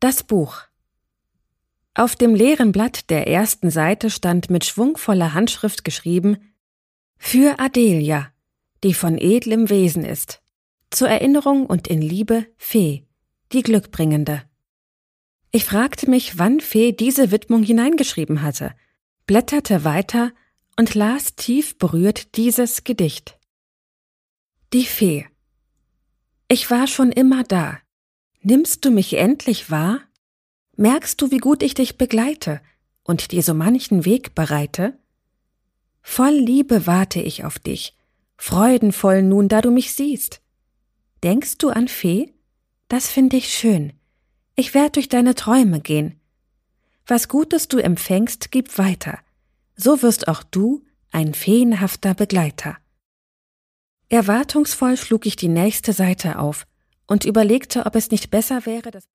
Das Buch. Auf dem leeren Blatt der ersten Seite stand mit schwungvoller Handschrift geschrieben: Für Adelia, die von edlem Wesen ist. Zur Erinnerung und in Liebe Fee, die Glückbringende. Ich fragte mich, wann Fee diese Widmung hineingeschrieben hatte, blätterte weiter und las tief berührt dieses Gedicht. Die Fee. Ich war schon immer da. Nimmst du mich endlich wahr? Merkst du, wie gut ich dich begleite und dir so manchen Weg bereite? Voll Liebe warte ich auf dich, freudenvoll nun, da du mich siehst. Denkst du an Fee? Das find ich schön. Ich werd durch deine Träume gehen. Was Gutes du empfängst, gib weiter. So wirst auch du ein feenhafter Begleiter. Erwartungsvoll schlug ich die nächste Seite auf und überlegte, ob es nicht besser wäre, das